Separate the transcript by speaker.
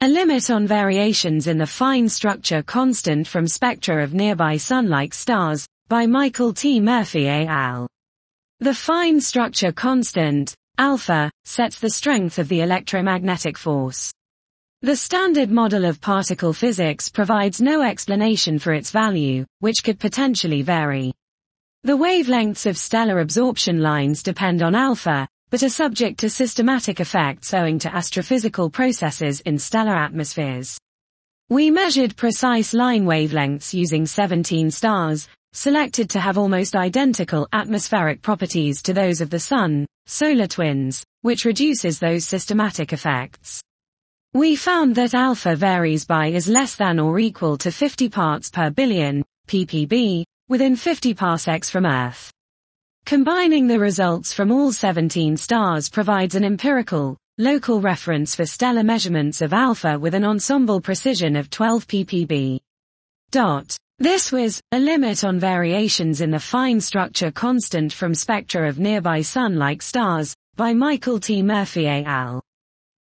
Speaker 1: A limit on variations in the fine structure constant from spectra of nearby Sun-like stars, by Michael T. Murphy et al. The fine structure constant, alpha, sets the strength of the electromagnetic force. The standard model of particle physics provides no explanation for its value, which could potentially vary. The wavelengths of stellar absorption lines depend on alpha, but are subject to systematic effects owing to astrophysical processes in stellar atmospheres. We measured precise line wavelengths using 17 stars, selected to have almost identical atmospheric properties to those of the Sun, solar twins, which reduces those systematic effects. We found that alpha varies by is less than or equal to 50 parts per billion, ppb, within 50 parsecs from Earth. Combining the results from all 17 stars provides an empirical, local reference for stellar measurements of alpha with an ensemble precision of 12 ppb. This was a limit on variations in the fine structure constant from spectra of nearby Sun-like stars, by Michael T. Murphy et al.